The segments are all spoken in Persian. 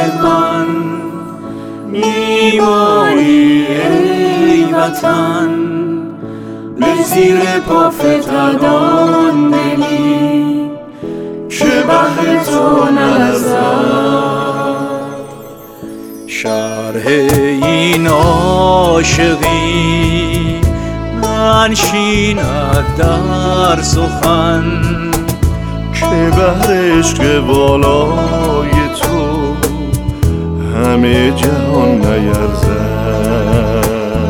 مهربان میمانی ای وطن، به زیر پا فتادان دلی که بهر تو نلرزد. شرح این عاشقی ننشیند در سخن، که بهر عشق والای تو همه جهان نیرزد.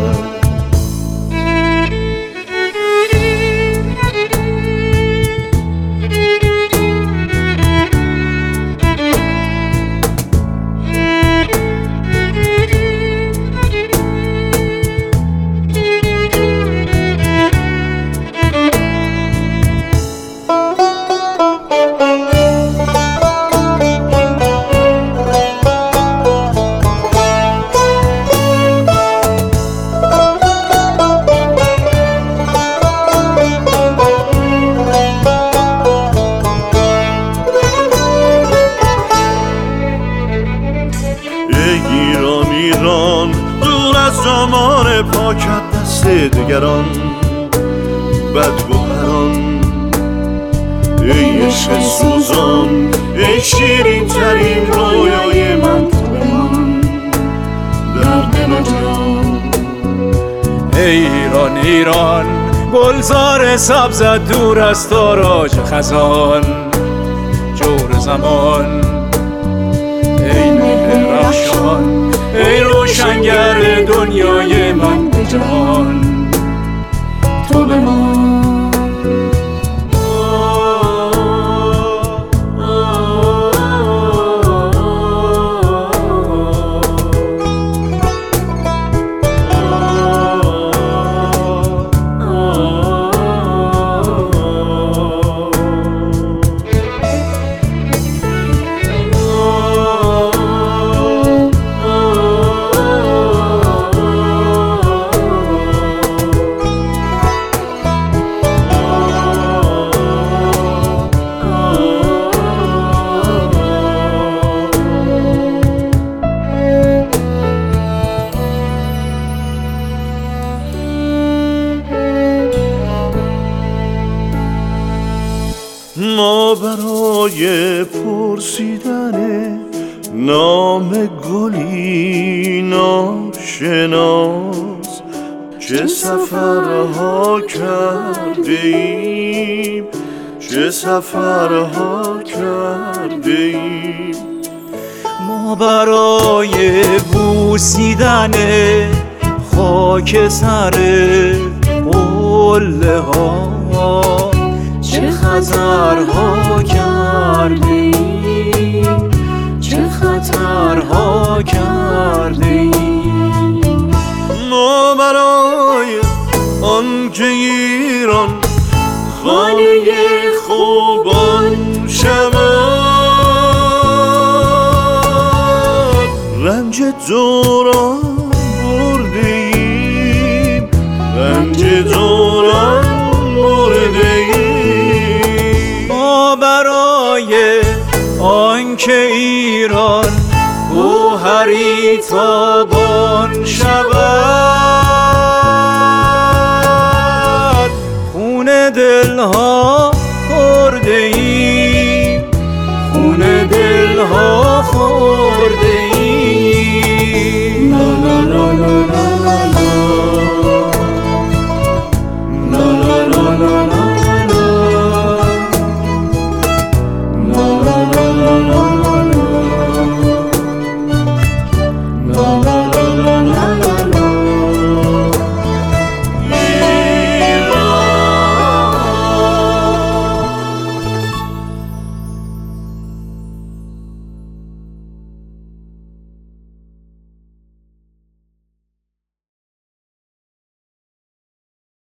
ایران دور از زمان پاکت دست دگران بدگوهران، ای عشق سوزان ای شیرین ترین رویای من تو بمان در دل و جان. ای ایران ایران گلزار سبزت دور از تاراج خزان جور زمان. ای مهر رخشان ای روشنگر دنیای من به جهان تو بمان. ما برای پرسیدن نام گلی ناشناس چه سفرها کرده ایم، چه سفرها کرده ایم. ما برای بوسیدن خاک سر قله ها چه خطرها کردیم، چه خطرها کردیم. ما برای آن که ایران خانه خوبان شود، رنج دوران بردیم، رنج دوران بردیم. ما برای آن که ایران گوهری تا